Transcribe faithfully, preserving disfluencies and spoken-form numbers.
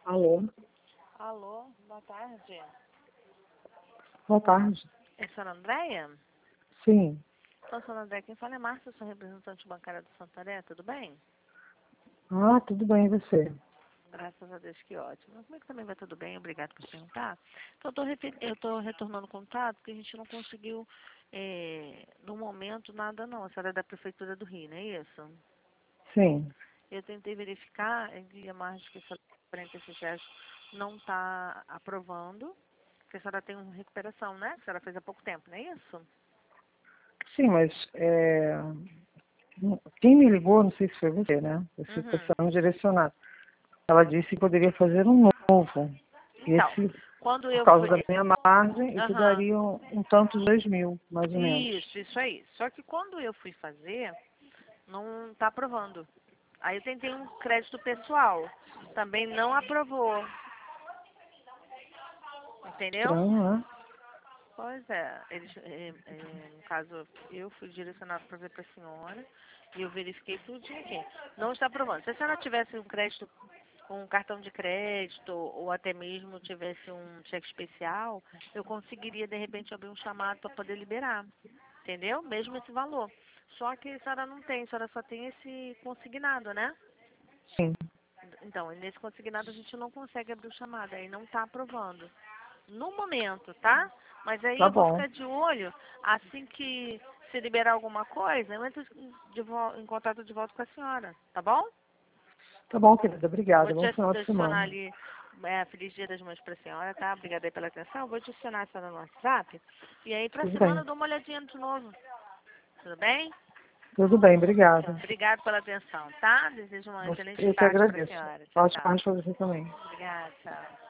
Alô? Alô, boa tarde. Boa tarde. É a senhora Andréia? Sim. Então, senhora Andréia, quem fala é Márcia, sou representante bancária do Santaré, tudo bem? Ah, tudo bem, e você? Graças a Deus, que ótimo. Comigo também vai tudo bem, obrigado por perguntar. Então, eu estou retornando o contato porque a gente não conseguiu, é, no momento, nada não. A senhora é da Prefeitura do Rio, não é isso? Sim. Eu tentei verificar, em margem que essa quarenta e seis reais não está aprovando, porque a senhora tem uma recuperação, né? A senhora fez há pouco tempo, não é isso? Sim, mas é, quem me ligou, não sei se foi você, né? Você está Uhum. sendo direcionado. Ela disse que poderia fazer um novo. Então, Esse, quando por eu causa fui... da minha margem, isso Aham. daria um, um tanto de dois mil, mais ou menos. Isso, isso aí. Só que quando eu fui fazer, não está aprovando. Aí eu tentei um crédito pessoal. Também não aprovou. Entendeu? Estranho, né? Pois é. Eles, é, é, no caso, eu fui direcionado para ver para a senhora e eu verifiquei tudo aqui. Não está aprovando. Se a senhora tivesse um crédito, um cartão de crédito ou até mesmo tivesse um cheque especial, eu conseguiria de repente abrir um chamado para poder liberar. Entendeu? Mesmo esse valor. Só que a senhora não tem, a senhora só tem esse consignado, né? Sim. Então, nesse consignado a gente não consegue abrir o chamado, aí não está aprovando. No momento, tá? Mas aí Tá eu vou bom. ficar de olho, assim que se liberar alguma coisa, eu entro de vo- em contato de volta com a senhora, tá bom? Tá bom, querida. Eu vou Obrigada. te Bom final de adicionar semana. ali, é, Feliz Dia das Mães pra senhora, tá? Obrigada aí pela atenção. Eu vou adicionar a senhora no WhatsApp. E aí pra Tudo semana bem. eu dou uma olhadinha de novo. Tudo bem? Tudo bem, Então, obrigada. obrigado pela atenção, tá? Desejo uma excelente Eu que tarde para a agradeço. senhora. Tchau, Ótima tchau. tarde para você também. Obrigada, tchau.